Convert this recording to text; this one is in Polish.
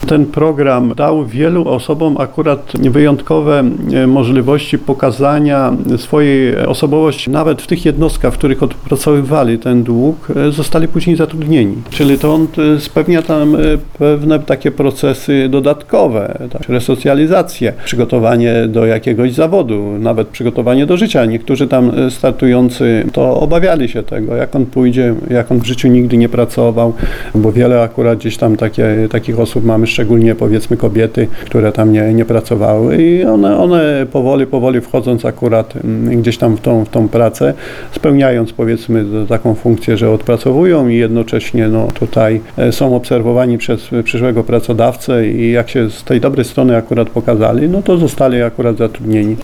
Ten program dał wielu osobom akurat wyjątkowe możliwości pokazania swojej osobowości. Nawet w tych jednostkach, w których odpracowywali ten dług, zostali później zatrudnieni. Czyli to on spełnia tam pewne takie procesy dodatkowe, tak, resocjalizację, przygotowanie do jakiegoś zawodu, nawet przygotowanie do życia. Niektórzy tam startujący to obawiali się tego, jak on pójdzie, jak on w życiu nigdy nie pracował, bo wiele akurat gdzieś tam takich osób mamy, szczególnie powiedzmy kobiety, które tam nie pracowały i one powoli wchodząc akurat gdzieś tam w tą pracę, spełniając powiedzmy taką funkcję, że odpracowują i jednocześnie tutaj są obserwowani przez przyszłego pracodawcę i jak się z tej dobrej strony akurat pokazali, to zostali akurat zatrudnieni.